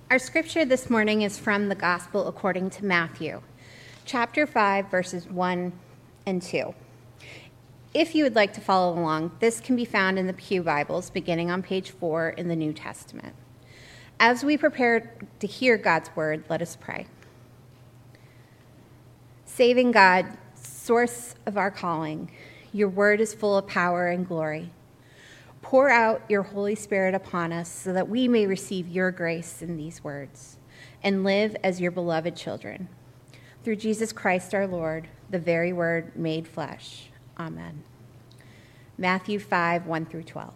Our scripture this morning is from the Gospel according to Matthew, chapter 5, verses 1 and 2. If you would like to follow along, this can be found in the Pew Bibles, beginning on page 4 in the New Testament. As we prepare to hear God's word, let us pray. Saving God, source of our calling, your word is full of power and glory. Pour out your Holy Spirit upon us so that we may receive your grace in these words and live as your beloved children. Through Jesus Christ our Lord, the very word made flesh. Amen. Matthew 5, 1 through 12.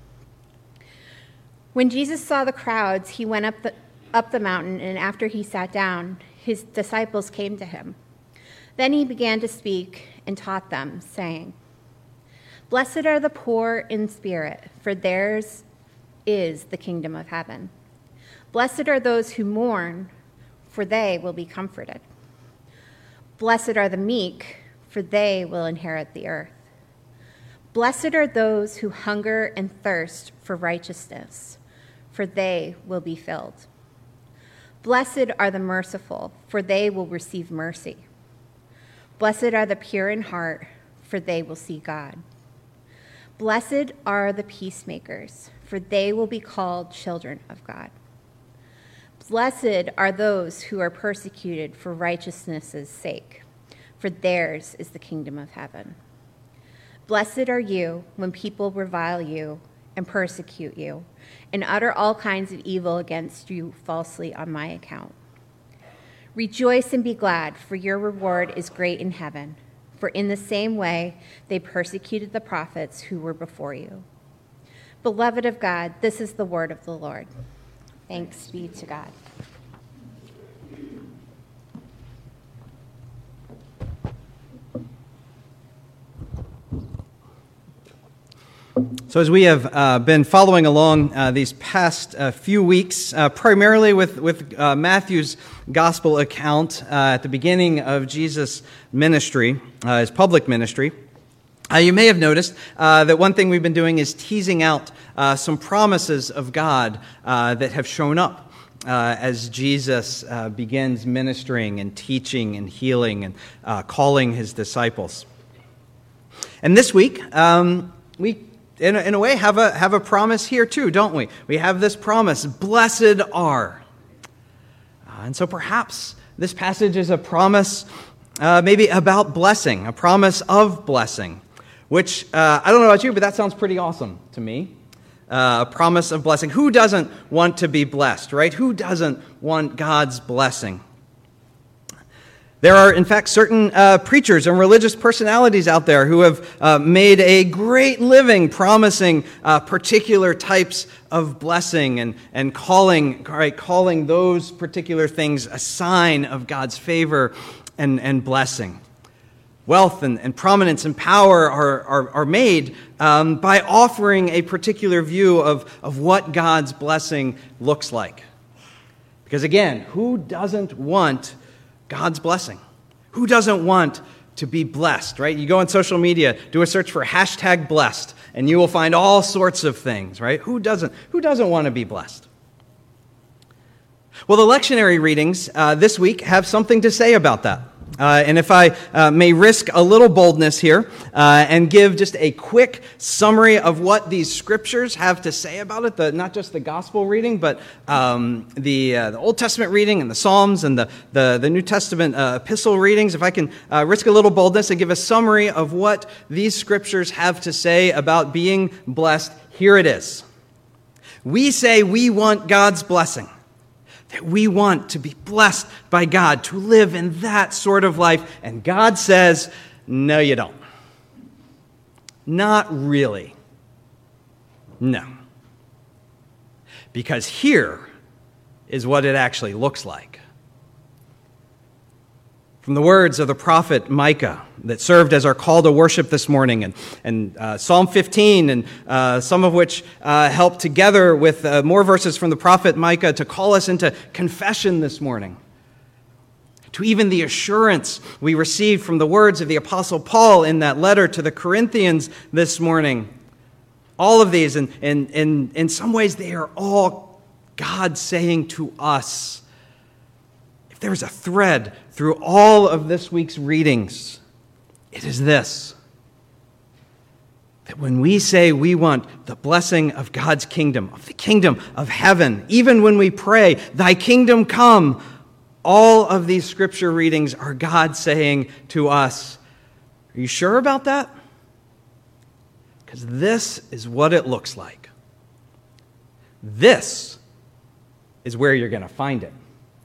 When Jesus saw the crowds, he went up the mountain, and after he sat down, his disciples came to him. Then he began to speak and taught them, saying, "Blessed are the poor in spirit, for theirs is the kingdom of heaven. Blessed are those who mourn, for they will be comforted. Blessed are the meek, for they will inherit the earth. Blessed are those who hunger and thirst for righteousness, for they will be filled. Blessed are the merciful, for they will receive mercy. Blessed are the pure in heart, for they will see God. Blessed are the peacemakers, for they will be called children of God. Blessed are those who are persecuted for righteousness' sake, for theirs is the kingdom of heaven. Blessed are you when people revile you and persecute you and utter all kinds of evil against you falsely on my account. Rejoice and be glad, for your reward is great in heaven. For in the same way they persecuted the prophets who were before you. Beloved of God, this is the word of the Lord. Thanks be to God." So as we have been following along these past few weeks, primarily with Matthew's gospel account at the beginning of Jesus' ministry, his public ministry, you may have noticed that one thing we've been doing is teasing out some promises of God that have shown up as Jesus begins ministering and teaching and healing and calling his disciples. And this week, we in a way, have a promise here too, don't we? We have this promise, blessed are. And so perhaps this passage is a promise maybe about blessing, a promise of blessing, which, I don't know about you, but that sounds pretty awesome to me. A promise of blessing. Who doesn't want to be blessed, right? Who doesn't want God's blessing? There are, in fact, certain preachers and religious personalities out there who have made a great living promising particular types of blessing and calling those particular things a sign of God's favor and blessing. Wealth and prominence and power are made by offering a particular view of what God's blessing looks like. Because again, who doesn't want God's blessing? Who doesn't want to be blessed, right? You go on social media, do a search for #blessed, and you will find all sorts of things, right? Who doesn't want to be blessed? Well, the lectionary readings this week have something to say about that. And if I may risk a little boldness here and give just a quick summary of what these scriptures have to say about it, not just the gospel reading, but the Old Testament reading and the Psalms and the New Testament epistle readings, if I can risk a little boldness and give a summary of what these scriptures have to say about being blessed, here it is. We say we want God's blessing. That we want to be blessed by God, to live in that sort of life. And God says, no, you don't. Not really. No. Because here is what it actually looks like. From the words of the prophet Micah that served as our call to worship this morning, and Psalm 15, and some of which help together with more verses from the prophet Micah to call us into confession this morning. To even the assurance we received from the words of the Apostle Paul in that letter to the Corinthians this morning. All of these, in some ways, they are all God saying to us, if there's a thread through all of this week's readings, it is this: that when we say we want the blessing of God's kingdom, of the kingdom of heaven, even when we pray, thy kingdom come, all of these scripture readings are God saying to us, are you sure about that? Because this is what it looks like. This is where you're going to find it.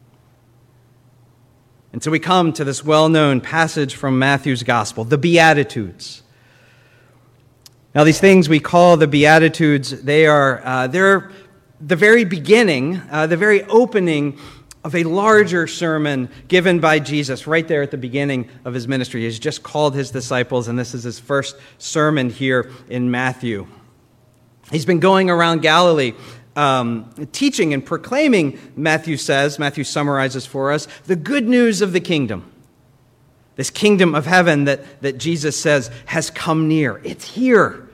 And so we come to this well-known passage from Matthew's Gospel, the Beatitudes. Now, these things we call the Beatitudes, they're the very beginning, the very opening of a larger sermon given by Jesus right there at the beginning of his ministry. He's just called his disciples, and this is his first sermon here in Matthew. He's been going around Galilee, teaching and proclaiming, Matthew summarizes for us, the good news of the kingdom. This kingdom of heaven that Jesus says has come near. It's here.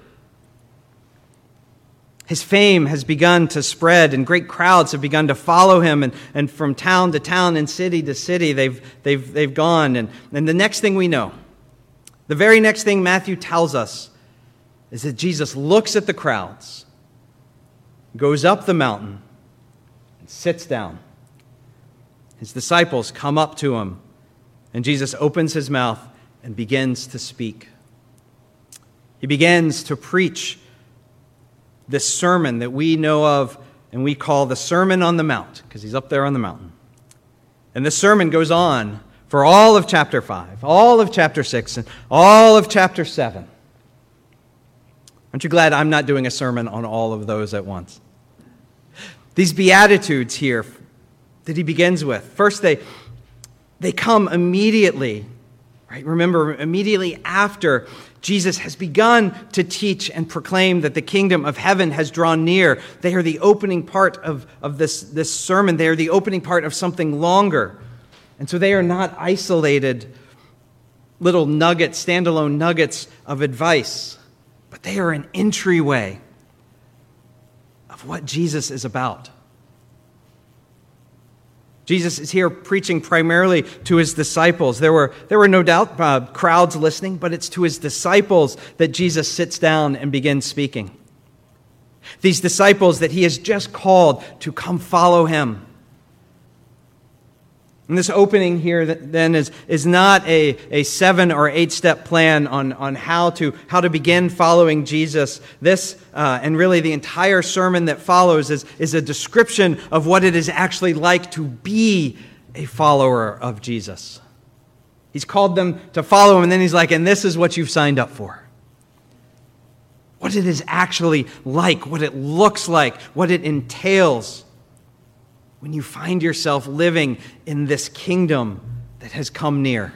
His fame has begun to spread, and great crowds have begun to follow him, and from town to town and city to city they've gone. And the next thing we know, the very next thing Matthew tells us, is that Jesus looks at the crowds, goes up the mountain, and sits down. His disciples come up to him, and Jesus opens his mouth and begins to speak. He begins to preach this sermon that we know of and we call the Sermon on the Mount, because he's up there on the mountain. And this sermon goes on for all of chapter 5, all of chapter 6, and all of chapter 7. Aren't you glad I'm not doing a sermon on all of those at once? These Beatitudes here that he begins with, first they come immediately, right? Remember, immediately after Jesus has begun to teach and proclaim that the kingdom of heaven has drawn near. They are the opening part of this sermon. They are the opening part of something longer. And so they are not isolated little nuggets, standalone nuggets of advice, but they are an entryway of what Jesus is about. Jesus is here preaching primarily to his disciples. There were no doubt crowds listening, but it's to his disciples that Jesus sits down and begins speaking. These disciples that he has just called to come follow him. And this opening here then is not a 7 or 8 step plan on how to begin following Jesus. This and really the entire sermon that follows is a description of what it is actually like to be a follower of Jesus. He's called them to follow him, and then he's like, and this is what you've signed up for. What it is actually like, what it looks like, what it entails when you find yourself living in this kingdom that has come near.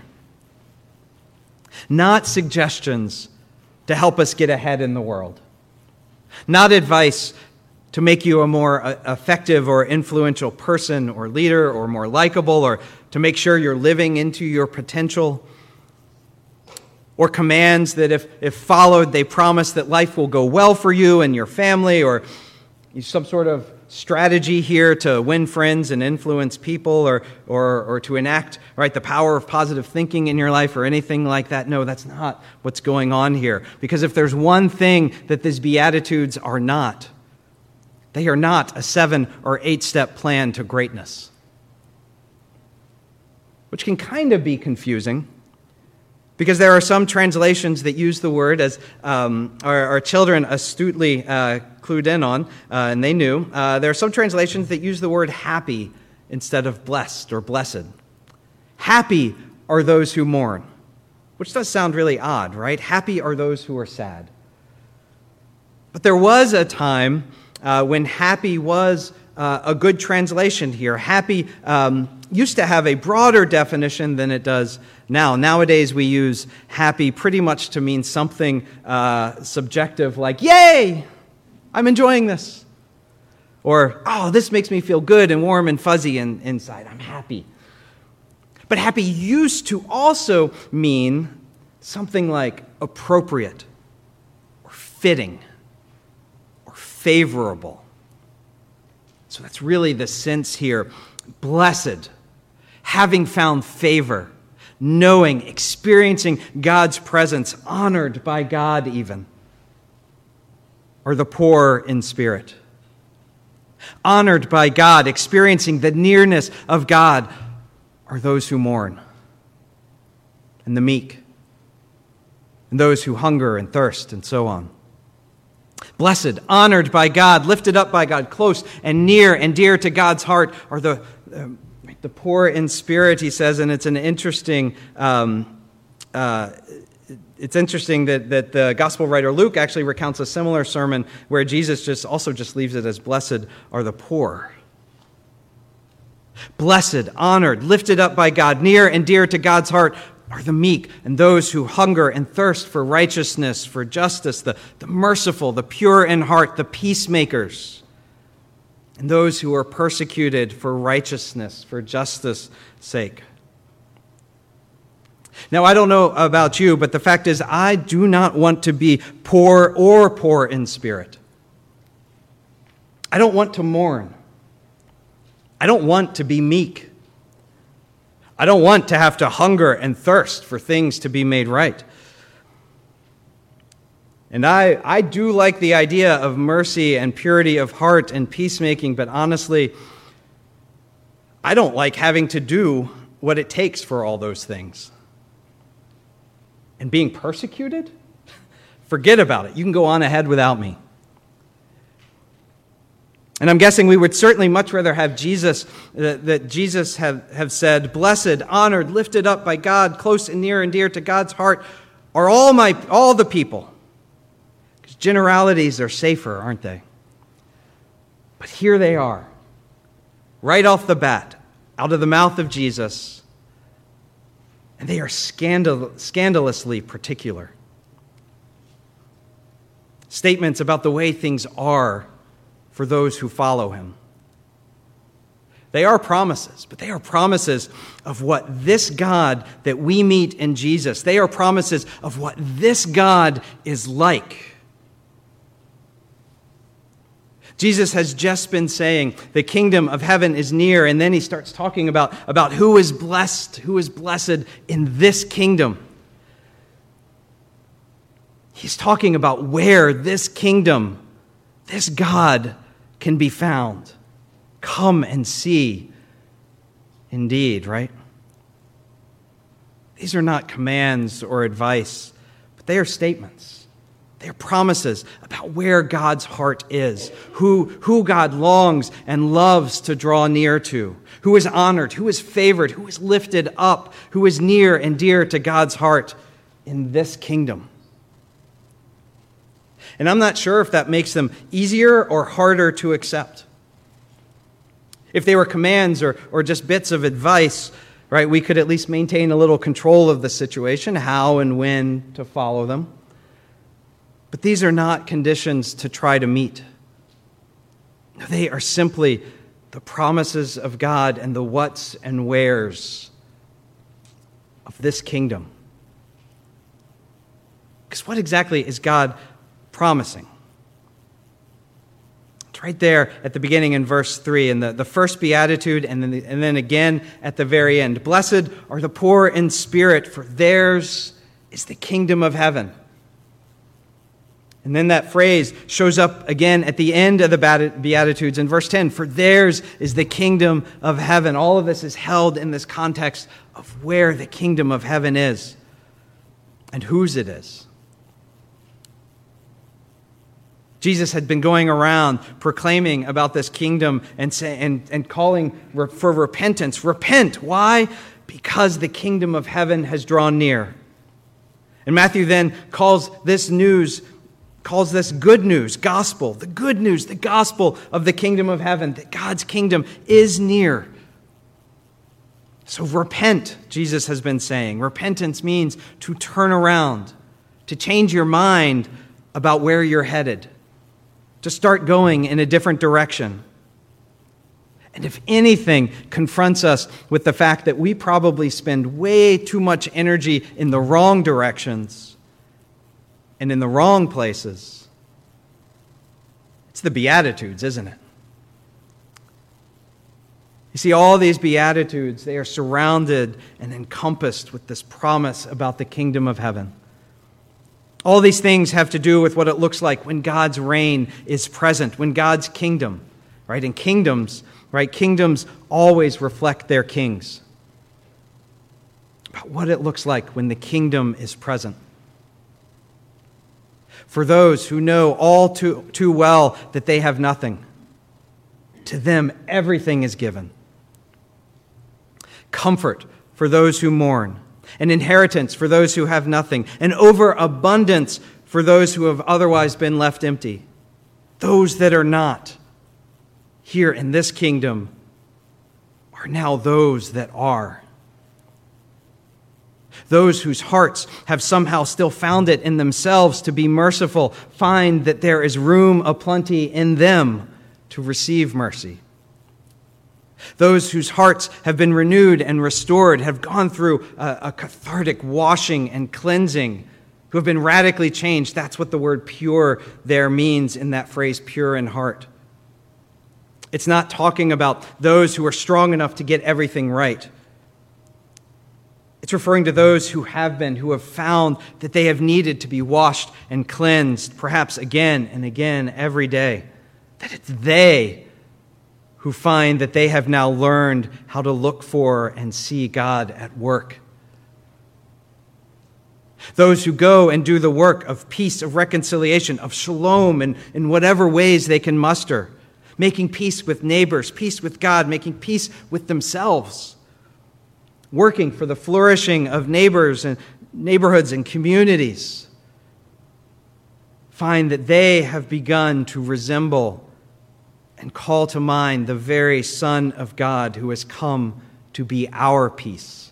Not suggestions to help us get ahead in the world. Not advice to make you a more effective or influential person or leader or more likable or to make sure you're living into your potential. Or commands that if followed, they promise that life will go well for you and your family, or some sort of strategy here to win friends and influence people or to enact the power of positive thinking in your life or anything like that. No, that's not what's going on here. Because if there's one thing that these Beatitudes are not, they are not a 7 or 8 step plan to greatness. Which can kind of be confusing, because there are some translations that use the word, as our children astutely clued in on, and they knew. There are some translations that use the word happy instead of blessed or blessed. Happy are those who mourn, which does sound really odd, right? Happy are those who are sad. But there was a time when happy was a good translation here. Happy used to have a broader definition than it does now. Nowadays we use happy pretty much to mean something subjective like, yay, I'm enjoying this. Or, oh, this makes me feel good and warm and fuzzy inside. I'm happy. But happy used to also mean something like appropriate or fitting or favorable. So that's really the sense here. Blessed, having found favor, knowing, experiencing God's presence, honored by God even, are the poor in spirit. Honored by God, experiencing the nearness of God, are those who mourn, and the meek, and those who hunger and thirst, and so on. Blessed, honored by God, lifted up by God, close and near and dear to God's heart are the poor in spirit, he says, and it's an interesting. It's interesting that the gospel writer Luke actually recounts a similar sermon where Jesus just leaves it as blessed are the poor. Blessed, honored, lifted up by God, near and dear to God's heart are the meek and those who hunger and thirst for righteousness, for justice, the merciful, the pure in heart, the peacemakers, and those who are persecuted for righteousness, for justice' sake. Now, I don't know about you, but the fact is I do not want to be poor in spirit. I don't want to mourn. I don't want to be meek. I don't want to have to hunger and thirst for things to be made right. And I do like the idea of mercy and purity of heart and peacemaking, but honestly, I don't like having to do what it takes for all those things. And being persecuted? Forget about it. You can go on ahead without me. And I'm guessing we would certainly much rather have Jesus, that Jesus have said, blessed, honored, lifted up by God, close and near and dear to God's heart, are all the people. Because generalities are safer, aren't they? But here they are, right off the bat, out of the mouth of Jesus. And they are scandalously particular. Statements about the way things are for those who follow him. They are promises, but they are promises of what this God that we meet in Jesus, they are promises of what this God is like. Jesus has just been saying the kingdom of heaven is near, and then he starts talking about who is blessed in this kingdom. He's talking about where this kingdom, this God, can be found. Come and see. Indeed, right? These are not commands or advice, but they are statements. They are promises about where God's heart is, who God longs and loves to draw near to, who is honored, who is favored, who is lifted up, who is near and dear to God's heart in this kingdom. And I'm not sure if that makes them easier or harder to accept. If they were commands or just bits of advice, right, we could at least maintain a little control of the situation, how and when to follow them. But these are not conditions to try to meet. They are simply the promises of God and the whats and wheres of this kingdom. Because what exactly is God promising? It's right there at the beginning in verse 3, in the first beatitude, and then again at the very end. Blessed are the poor in spirit, for theirs is the kingdom of heaven. And then that phrase shows up again at the end of the Beatitudes in verse 10. For theirs is the kingdom of heaven. All of this is held in this context of where the kingdom of heaven is and whose it is. Jesus had been going around proclaiming about this kingdom and calling for repentance. Repent. Why? Because the kingdom of heaven has drawn near. And Matthew then calls this good news, gospel, the good news, the gospel of the kingdom of heaven, that God's kingdom is near. So repent, Jesus has been saying. Repentance means to turn around, to change your mind about where you're headed, to start going in a different direction. And if anything confronts us with the fact that we probably spend way too much energy in the wrong directions, and in the wrong places, it's the Beatitudes, isn't it? You see, all these Beatitudes, they are surrounded and encompassed with this promise about the kingdom of heaven. All these things have to do with what it looks like when God's reign is present, when God's kingdom, right? And kingdoms, right? Kingdoms always reflect their kings. About what it looks like when the kingdom is present. For those who know all too well that they have nothing, to them everything is given. Comfort for those who mourn, an inheritance for those who have nothing, an overabundance for those who have otherwise been left empty. Those that are not here in this kingdom are now those that are. Those whose hearts have somehow still found it in themselves to be merciful find that there is room aplenty in them to receive mercy. Those whose hearts have been renewed and restored, have gone through a cathartic washing and cleansing, who have been radically changed. That's what the word pure there means in that phrase, pure in heart. It's not talking about those who are strong enough to get everything right. It's referring to those who have been, who have found that they have needed to be washed and cleansed, perhaps again and again every day. That it's they who find that they have now learned how to look for and see God at work. Those who go and do the work of peace, of reconciliation, of shalom in whatever ways they can muster, making peace with neighbors, peace with God, making peace with themselves, working for the flourishing of neighbors and neighborhoods and communities, find that they have begun to resemble and call to mind the very Son of God who has come to be our peace.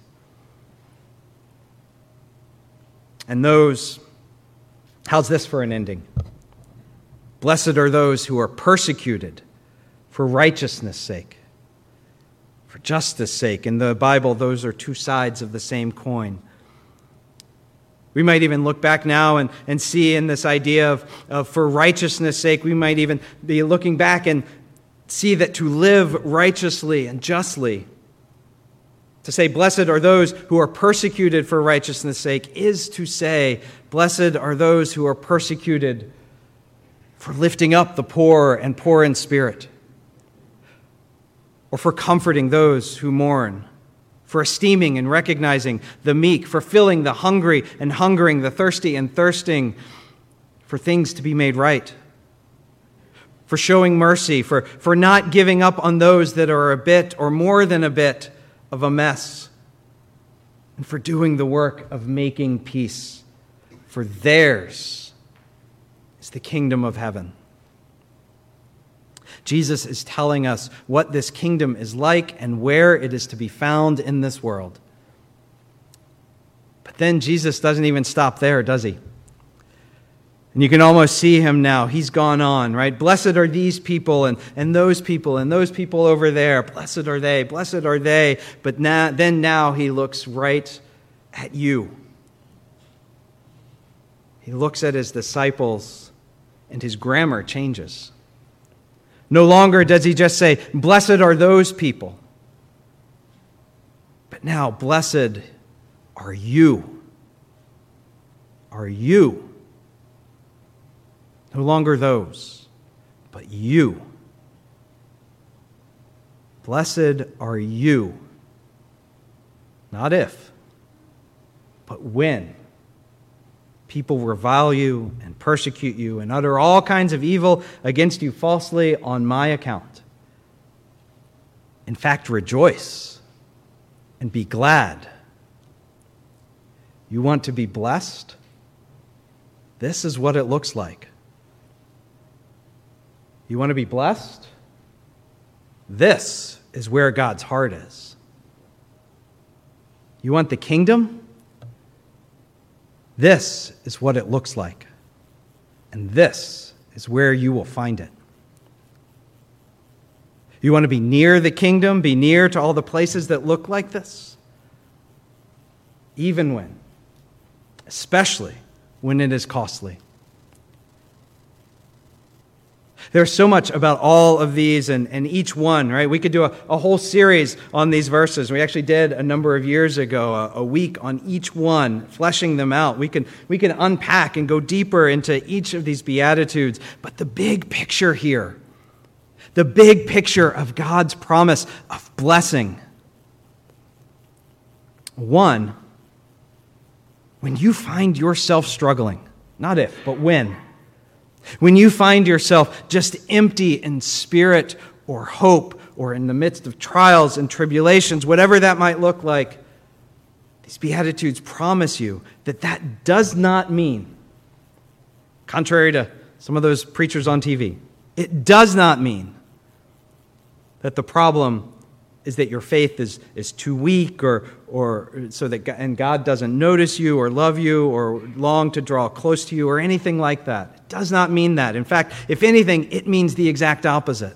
And those, how's this for an ending? Blessed are those who are persecuted for righteousness' sake, for justice' sake. In the Bible, those are two sides of the same coin. We might even look back now and see in this idea of for righteousness' sake, we might even be looking back and see that to live righteously and justly, to say, blessed are those who are persecuted for righteousness' sake, is to say, blessed are those who are persecuted for lifting up the poor and poor in spirit, or for comforting those who mourn, for esteeming and recognizing the meek, for filling the hungry and hungering, the thirsty and thirsting, for things to be made right, for showing mercy, for not giving up on those that are a bit or more than a bit of a mess, and for doing the work of making peace, for theirs is the kingdom of heaven. Jesus is telling us what this kingdom is like and where it is to be found in this world. But then Jesus doesn't even stop there, does he? And you can almost see him now. He's gone on, right? Blessed are these people and those people over there. Blessed are they, blessed are they. But now he looks right at you. He looks at his disciples and his grammar changes. No longer does he just say, blessed are those people. But now, blessed are you. Are you. No longer those, but you. Blessed are you. Not if, but when people revile you and persecute you and utter all kinds of evil against you falsely on my account. In fact, rejoice and be glad. You want to be blessed? This is what it looks like. You want to be blessed? This is where God's heart is. You want the kingdom? This is what it looks like. And this is where you will find it. You want to be near the kingdom, be near to all the places that look like this? Even when, especially when it is costly. There's so much about all of these and each one, right? We could do a whole series on these verses. We actually did a number of years ago, a week on each one, fleshing them out. We can unpack and go deeper into each of these Beatitudes. But the big picture here, the big picture of God's promise of blessing. One, when you find yourself struggling, not if, but when you find yourself just empty in spirit or hope or in the midst of trials and tribulations, whatever that might look like, these Beatitudes promise you that that does not mean, contrary to some of those preachers on TV, it does not mean that the problem is that your faith is too weak or so that and God doesn't notice you or love you or long to draw close to you or anything like that. It does not mean that. In fact, if anything, it means the exact opposite.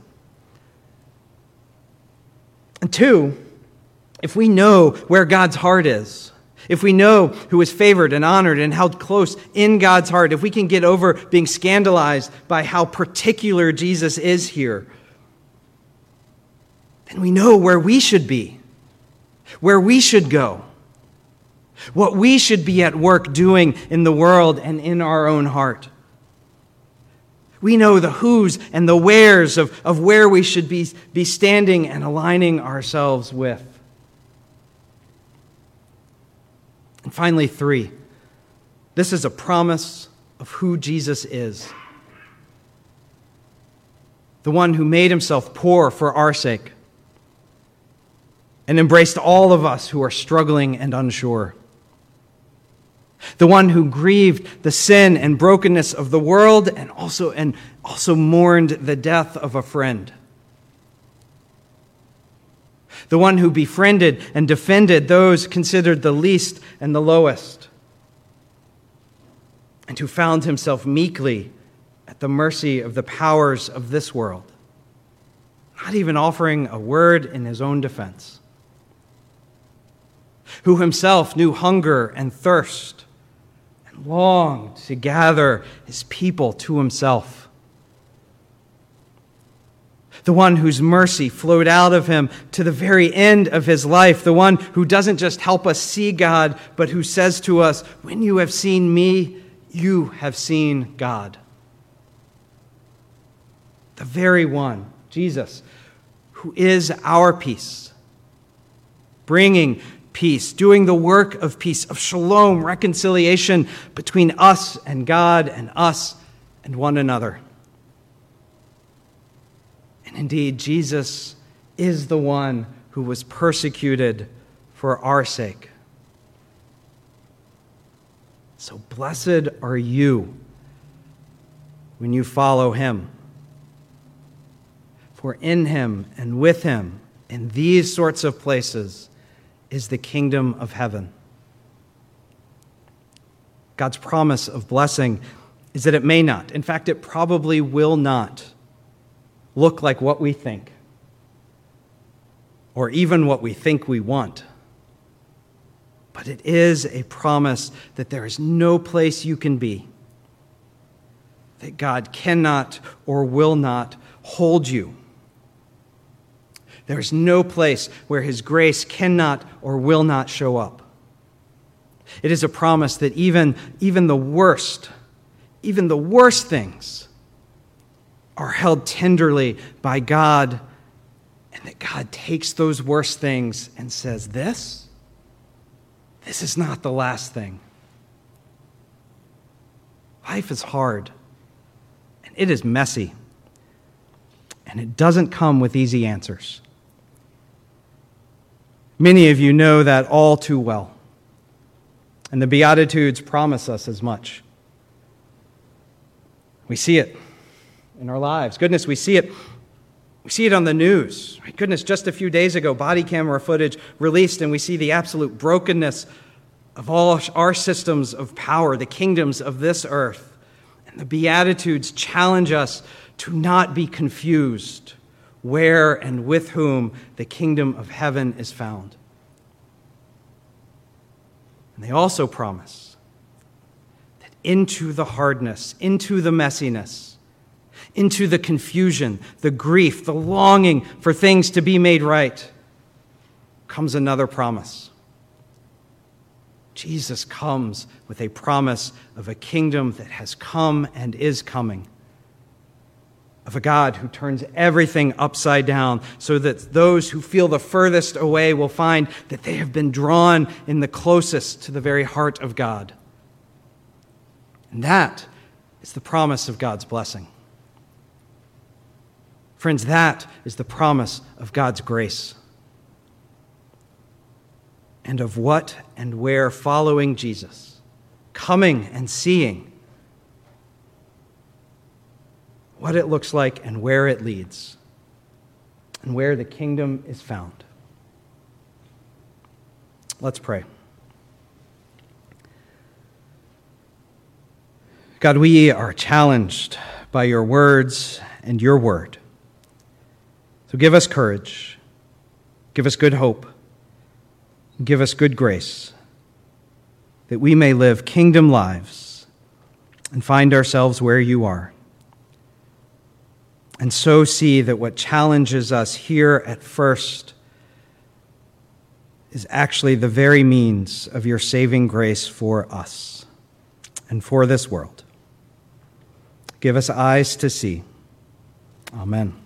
And two, if we know where God's heart is, if we know who is favored and honored and held close in God's heart, if we can get over being scandalized by how particular Jesus is here, then we know where we should be, where we should go, what we should be at work doing in the world and in our own heart. We know the who's and the where's of where we should be standing and aligning ourselves with. And finally, 3, this is a promise of who Jesus is. The one who made himself poor for our sake and embraced all of us who are struggling and unsure. The one who grieved the sin and brokenness of the world and also mourned the death of a friend. The one who befriended and defended those considered the least and the lowest, and who found himself meekly at the mercy of the powers of this world, not even offering a word in his own defense. Who himself knew hunger and thirst and longed to gather his people to himself. The one whose mercy flowed out of him to the very end of his life. The one who doesn't just help us see God, but who says to us, when you have seen me, you have seen God. The very one, Jesus, who is our peace, bringing peace, doing the work of peace, of shalom, reconciliation between us and God and us and one another. And indeed, Jesus is the one who was persecuted for our sake. So blessed are you when you follow him. For in him and with him, in these sorts of places, is the kingdom of heaven. God's promise of blessing is that it may not, in fact, it probably will not look like what we think, or even what we think we want. But it is a promise that there is no place you can be that God cannot or will not hold you. There is no place where his grace cannot or will not show up. It is a promise that even the worst things are held tenderly by God, and that God takes those worst things and says, this is not the last thing. Life is hard, and it is messy, and it doesn't come with easy answers. Many of you know that all too well, and the Beatitudes promise us as much. We see it in our lives. Goodness, we see it on the news. Goodness, just a few days ago, body camera footage released, and we see the absolute brokenness of all our systems of power, the kingdoms of this earth. And the Beatitudes challenge us to not be confused where and with whom the kingdom of heaven is found. And they also promise that into the hardness, into the messiness, into the confusion, the grief, the longing for things to be made right, comes another promise. Jesus comes with a promise of a kingdom that has come and is coming, of a God who turns everything upside down so that those who feel the furthest away will find that they have been drawn in the closest to the very heart of God. And that is the promise of God's blessing. Friends, that is the promise of God's grace. And of what and where following Jesus, coming and seeing, what it looks like and where it leads, and where the kingdom is found. Let's pray. God, we are challenged by your words and your word. So give us courage, give us good hope, give us good grace, that we may live kingdom lives and find ourselves where you are. And so see that what challenges us here at first is actually the very means of your saving grace for us and for this world. Give us eyes to see. Amen.